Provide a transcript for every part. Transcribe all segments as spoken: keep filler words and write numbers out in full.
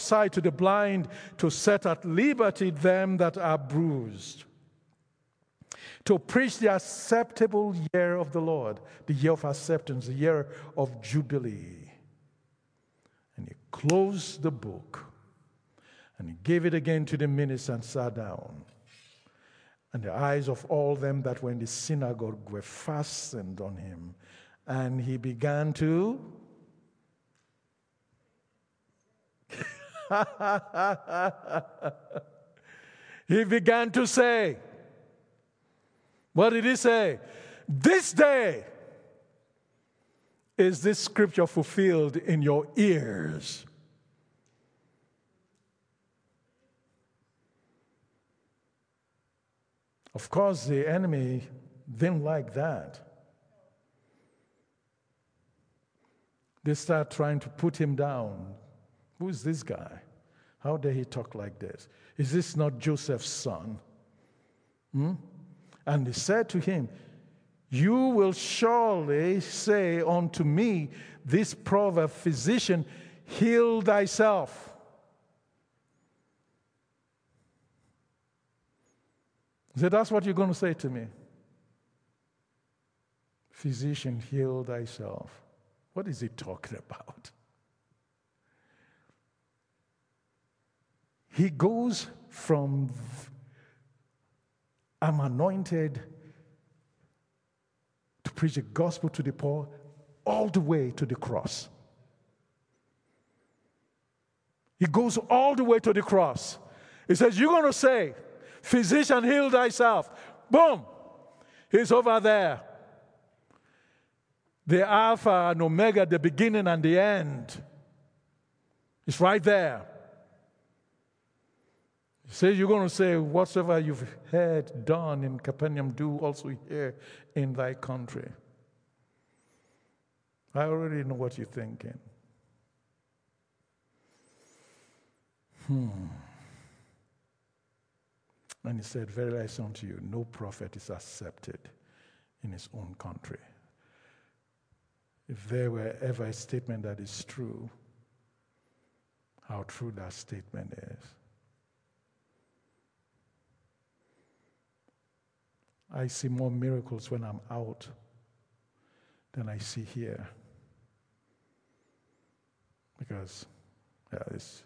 sight to the blind, to set at liberty them that are bruised, to preach the acceptable year of the Lord, the year of acceptance, the year of jubilee. And he closed the book, and he gave it again to the minister and sat down. And the eyes of all them that were in the synagogue were fastened on him. And he began to... he began to say, what did he say? This day is this scripture fulfilled in your ears. Of course, the enemy didn't like that. They start trying to put him down. Who is this guy? How dare he talk like this? Is this not Joseph's son? Hmm? And they said to him, you will surely say unto me this proverb, physician, heal thyself. He said, that's what you're going to say to me. Physician, heal thyself. What is he talking about? He goes from, I'm anointed to preach the gospel to the poor, all the way to the cross. He goes all the way to the cross. He says, you're going to say, physician, heal thyself. Boom. He's over there. The Alpha and Omega, the beginning and the end. It's right there. He says, you're going to say, whatsoever you've heard done in Capernaum, do also here in thy country. I already know what you're thinking. Hmm. And he said, verily I say unto you, no prophet is accepted in his own country. If there were ever a statement that is true, how true that statement is. I see more miracles when I'm out than I see here. Because, yeah, this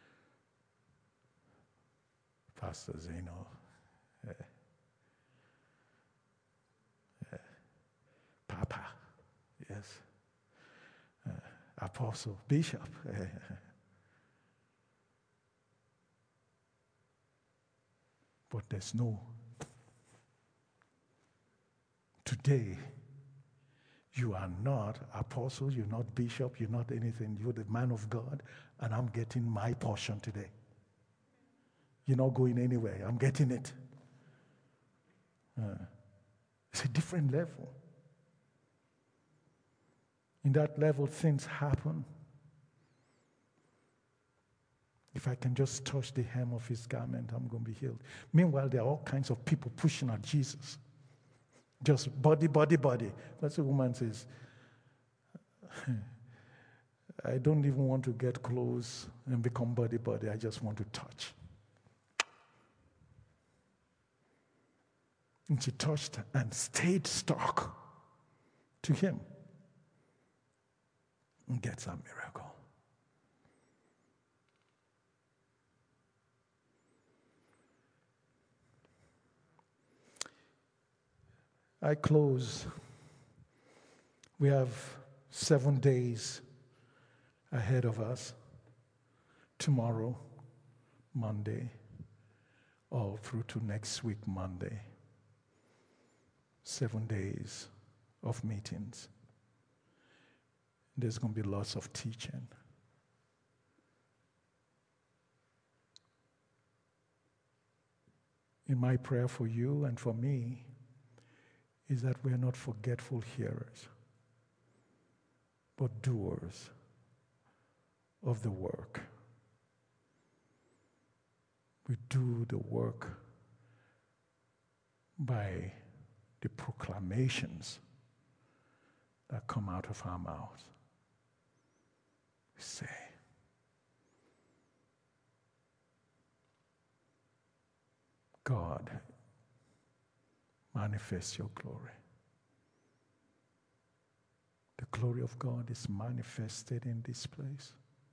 Pastor Zeno, uh, uh, Papa, yes, uh, Apostle, Bishop. Uh, but there's no. Today, you are not apostle, you're not bishop, you're not anything. You're the man of God, and I'm getting my portion today. You're not going anywhere. I'm getting it. Uh, it's a different level. In that level, things happen. If I can just touch the hem of his garment, I'm going to be healed. Meanwhile, there are all kinds of people pushing at Jesus. Just body, body, body. That's the woman says, I don't even want to get close and become body, body. I just want to touch. And she touched and stayed stuck to him and gets a miracle. I close. We have seven days ahead of us. Tomorrow, Monday, all through to next week, Monday. Seven days of meetings. There's going to be lots of teaching. In my prayer for you and for me is that we are not forgetful hearers, but doers of the work. We do the work by the proclamations that come out of our mouths. We say, God, manifest your glory. The glory of God is manifested in this place.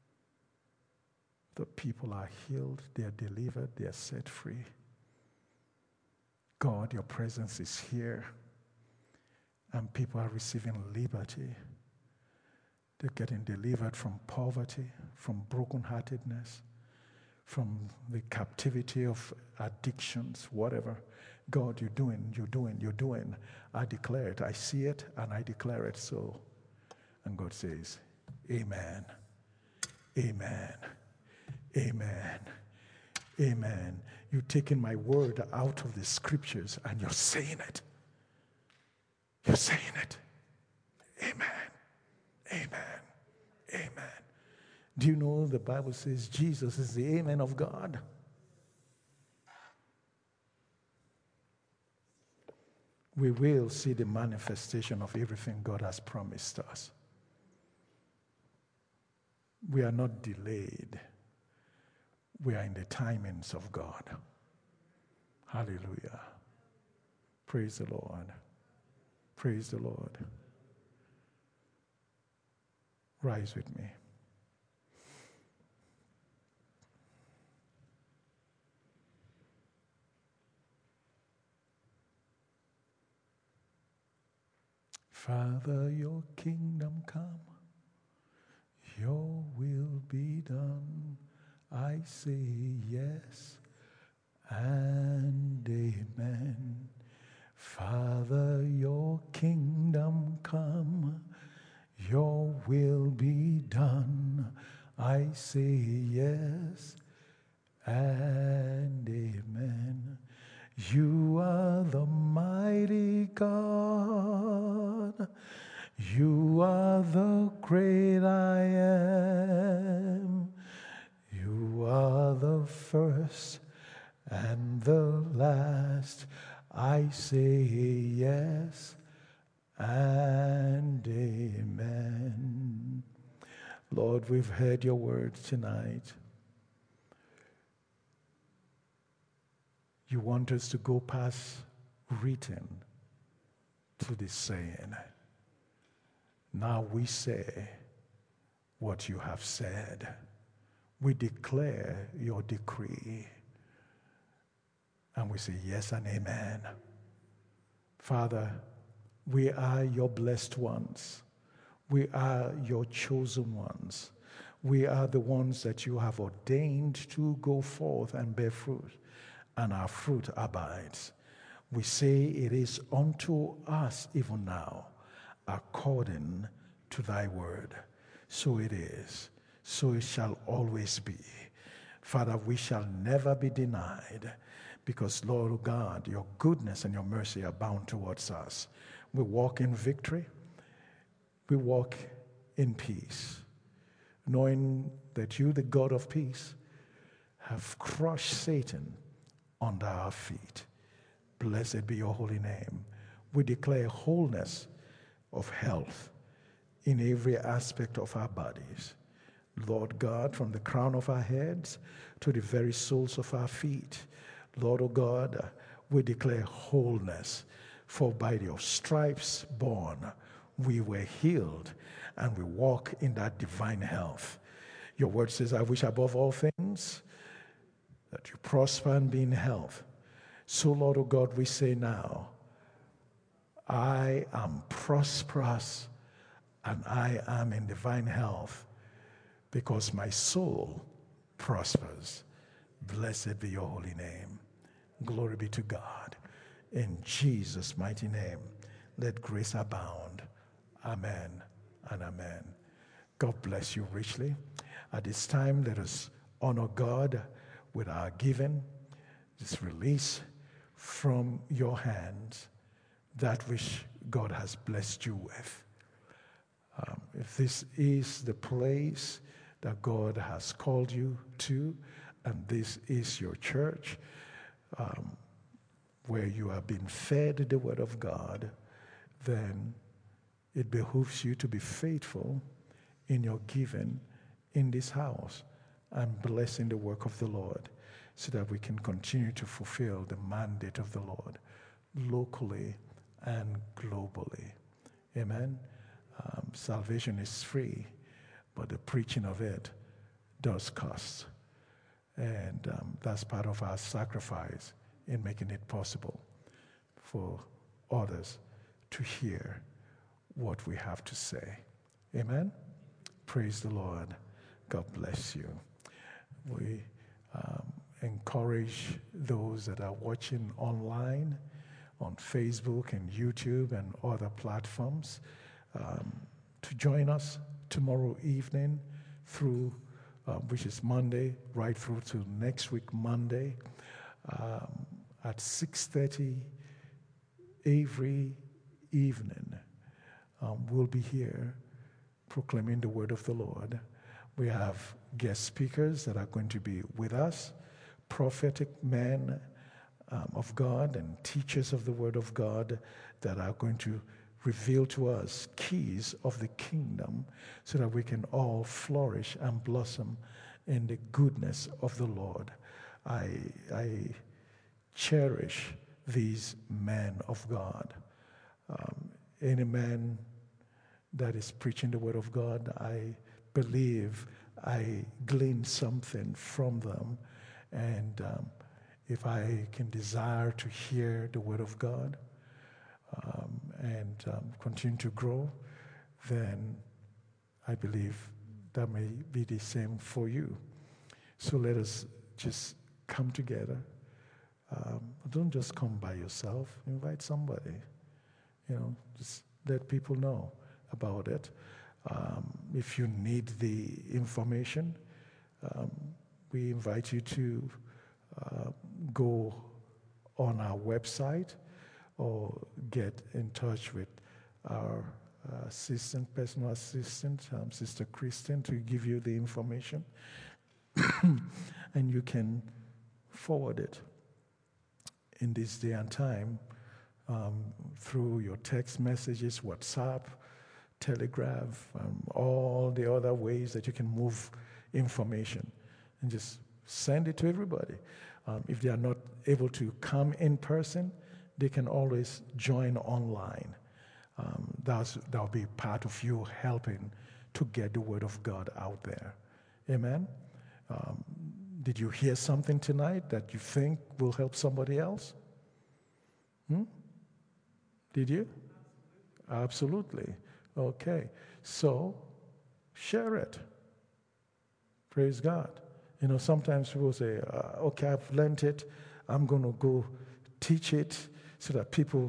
The people are healed, they are delivered, they are set free. God, your presence is here, and people are receiving liberty. They're getting delivered from poverty, from brokenheartedness, from the captivity of addictions, whatever. God, you're doing, you're doing, you're doing. I declare it. I see it, and I declare it so. And God says, amen, amen, amen, amen. You're taking my word out of the scriptures, and you're saying it. You're saying it. Amen, amen, amen. Do you know the Bible says Jesus is the amen of God? We will see the manifestation of everything God has promised us. We are not delayed. We are in the timings of God. Hallelujah. Praise the Lord. Praise the Lord. Rise with me. Father, your kingdom come, your will be done. I say yes and amen. Father, your kingdom come, your will be done. I say yes and amen. You are the mighty God. You are the great I am. You are the first and the last. I say yes and amen. Lord, we've heard your word tonight. You want us to go past written to the saying. Now we say what you have said. We declare your decree. And we say yes and amen. Father, we are your blessed ones. We are your chosen ones. We are the ones that you have ordained to go forth and bear fruit, and our fruit abides. We say it is unto us even now, according to thy word. So it is. So it shall always be. Father, we shall never be denied, because, Lord God, your goodness and your mercy abound towards us. We walk in victory. We walk in peace, knowing that you, the God of peace, have crushed Satan under our feet. Blessed be your holy name. We declare wholeness of health in every aspect of our bodies. Lord God, from the crown of our heads to the very soles of our feet. Lord, oh God, we declare wholeness, for by your stripes borne we were healed, and we walk in that divine health. Your word says, I wish above all things that you prosper and be in health. So, Lord, oh God, we say now, I am prosperous and I am in divine health, because my soul prospers. Blessed be your holy name. Glory be to God. In Jesus' mighty name, let grace abound. Amen and amen. God bless you richly. At this time, let us honor God with our giving. Just release from your hands that which God has blessed you with. Um, if this is the place that God has called you to, and this is your church, um, where you have been fed the word of God, then it behooves you to be faithful in your giving in this house. and blessing the work of the Lord so that we can continue to fulfill the mandate of the Lord locally and globally. Amen. Um, salvation is free, but the preaching of it does cost. And um, that's part of our sacrifice in making it possible for others to hear what we have to say. Amen. Praise the Lord. God bless you. We um, encourage those that are watching online on Facebook and YouTube and other platforms um, to join us tomorrow evening through, uh, which is Monday, right through to next week Monday um, at six thirty every evening. Um, we'll be here proclaiming the word of the Lord. We have guest speakers that are going to be with us, prophetic men um, of God and teachers of the word of God that are going to reveal to us keys of the kingdom so that we can all flourish and blossom in the goodness of the Lord. I, I cherish these men of God. Um, any man that is preaching the word of God, I believe I glean something from them. And um, if I can desire to hear the word of God um, and um, continue to grow, then I believe that may be the same for you. So let us just come together. Um, don't just come by yourself. Invite somebody. You know, just let people know about it. Um, if you need the information, um, we invite you to uh, go on our website or get in touch with our uh, assistant, personal assistant, um, Sister Kristen, to give you the information. And you can forward it in this day and time um, through your text messages, WhatsApp, Telegraph, um, all the other ways that you can move information, and just send it to everybody. Um, if they are not able to come in person, they can always join online. Um, that's, that'll be part of you helping to get the word of God out there. Amen? Um, did you hear something tonight that you think will help somebody else? Hmm? Did you? Absolutely. Okay. So, share it. Praise God. You know, sometimes people say, uh, okay, I've learned it. I'm going to go teach it so that people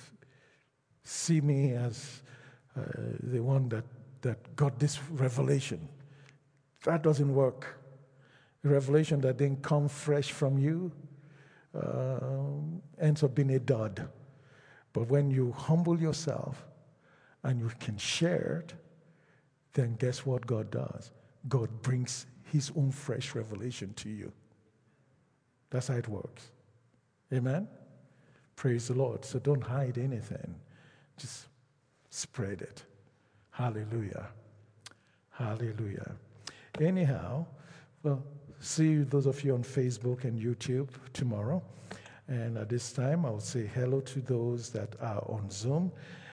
see me as uh, the one that, that got this revelation. That doesn't work. A revelation that didn't come fresh from you uh, ends up being a dud. But when you humble yourself and you can share it, then guess what God does? God brings his own fresh revelation to you. That's how it works. Amen? Praise the Lord. So don't hide anything. Just spread it. Hallelujah. Hallelujah. Anyhow, well, see those of you on Facebook and YouTube tomorrow. And at this time, I'll say hello to those that are on Zoom.